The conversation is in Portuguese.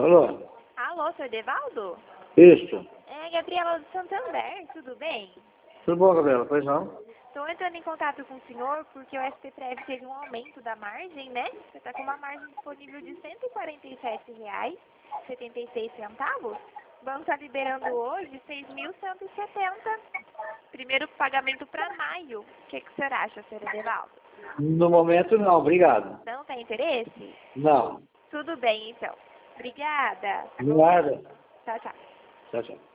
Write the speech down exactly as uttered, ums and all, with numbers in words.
Alô? Alô, seu Edevaldo? Isso. É Gabriela do Santander, tudo bem? Tudo bom, Gabriela? Pois não? Estou entrando em contato com o senhor porque o S P Prev teve um aumento da margem, né? Você está com uma margem disponível de cento e quarenta e sete reais e setenta e seis centavos. O banco está liberando hoje seis mil cento e setenta. Primeiro pagamento para maio. O que, que o senhor acha, senhor Edevaldo? No momento, não. Obrigado. Não tem interesse? Não. Tudo bem, então. Obrigada. Nada. Tchau, tchau. Tchau, tchau.